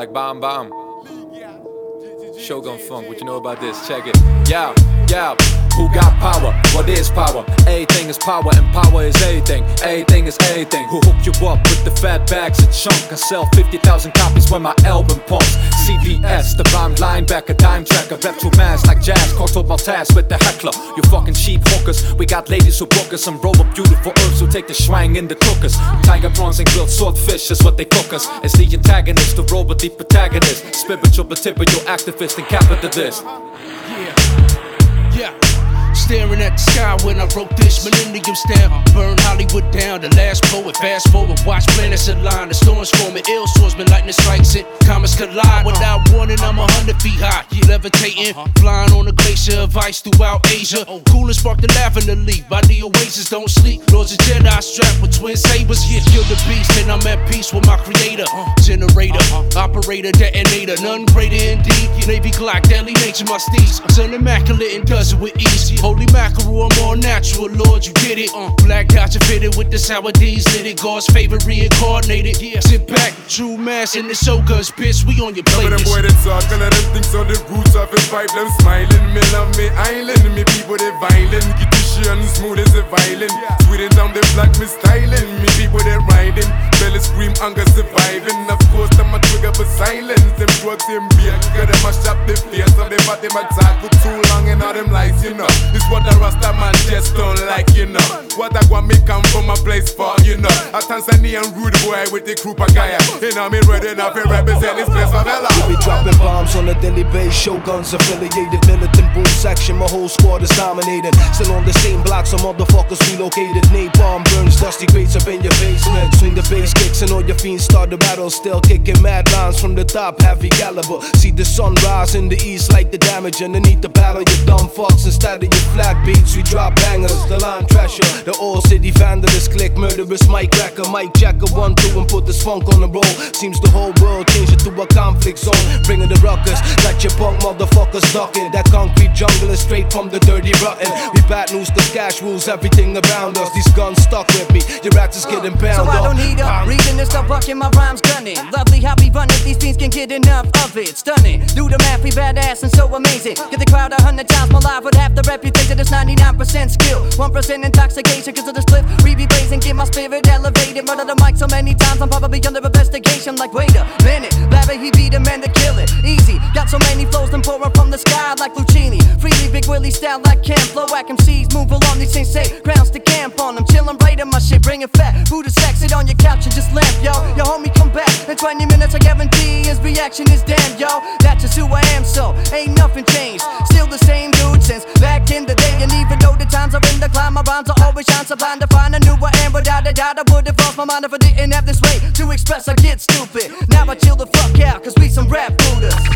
like Bam Bam. Shogun Funk, what you know about this? Check it. Yeah, yeah. Who got power? What is power? Everything is power and power is everything. Everything is everything. Who hooked you up with the fat bags of chunk? I sell 50,000 copies when my album pumps. CBS, the rhyme linebacker, dime tracker, rap to mass like jazz, caught up task with the heckler. You fucking cheap hookers. We got ladies who book us and roll up beautiful herbs who take the schwang in the cookers. Tiger prawns and grilled swordfish is what they cook us. As the antagonist, the role with the protagonist. Spiritual but typical activist and capitalist. Yeah. Staring at the sky when I wrote this millennium stamp. Burn Hollywood down, the last poet. Fast forward, watch planets align. The storms forming, ill swordsman, lightning strikes it. Comets collide, without warning, I'm 100 feet high. Levitating, flying on a glacier of ice throughout Asia. Cool and spark the lavender leaf. By the oasis, don't sleep. Lords of Jedi strapped with twin sabers. Yeah, kill the beast, and I'm at peace with my creator. Generator, operator, detonator. None greater indeed. Navy Glock, deadly nature, my steeds. Son immaculate and does it with ease. Holy mackerel, I'm all natural, Lord, you get it. Black gotcha fitted with the sour D's, lit it. God's favor reincarnated. Sit back, true mass in the showguns, bitch, we on your playlist. Some of them boy they talk, all of them things on the roots of his pipe. Them smiling, me love me island. Me people they violent, get the shit on smooth as a violin. Sweeting down the block, me styling. Me people they riding, belly scream, hunger surviving. Of course, I'm a trigger for silence. Them drugs in beer, get them a shop the fear. Some they bought them a talk for too long and all them lies, you know. It's what the Rasta man just don't like, you know. What I want me come from a place for, you know. A Tanzanian rude boy with the crew Pagaya. You know me ready enough to represent this place for Vela. We be dropping bombs on a daily basis. Shoguns affiliated, militant boom section. My whole squad is dominating. Still on the same block, some motherfuckers relocated. Napalm burns, dusty crates up in your basement. Swing the bass kicks and all your fiends start the battle. Still kicking mad lines from the top, heavy caliber. See the sun rise in the east like the damage underneath the battle. You dumb fucks instead of your flag beats. We drop bangers, the line treasure. The old city vandalist click, murderous mic cracker. Mike Jacker 1-2 and put this funk on the roll. Seems the whole world changed it to a conflict zone. Bringing the ruckus, got your punk motherfuckers ducking. That concrete jungle is straight from the dirty rotten. We bad news, the cash rules everything around us. These guns stuck with me, your rats is getting pounded. So I don't need a reason to stop bucking, my rhymes gunning. Lovely how we run it, these fiends can get enough of it. Stunning, do the math, we badass and so amazing. Get the crowd 100 times more live with half the reputation. It's 99% skill, 1% intoxication. Cause of the split, we be blazing, get my spirit elevated. Murder the mic so many times, I'm probably under investigation. Like wait a minute, Larry, he be the man to kill it. Easy, got so many flows, them pouring from the sky like Lucchini. Freely, Big Willie style like Camp. Flow whack MCs, move along these insane grounds to camp on them. Chillin' right in my shit, bringing fat food to sex. Sit on your couch and just lamp, yo. Yo, homie, come back in 20 minutes, I guarantee his reaction is damn, yo. That's just who I am, so ain't nothing changed. Still the same dude since back in the day. And even though the times are in decline, my rhymes are always shine. So blind to find a new I am. Without a doubt, I would have lost my mind if I didn't have this way to express. I get stupid. Now I chill the fuck out, cause we some rap Buddhas.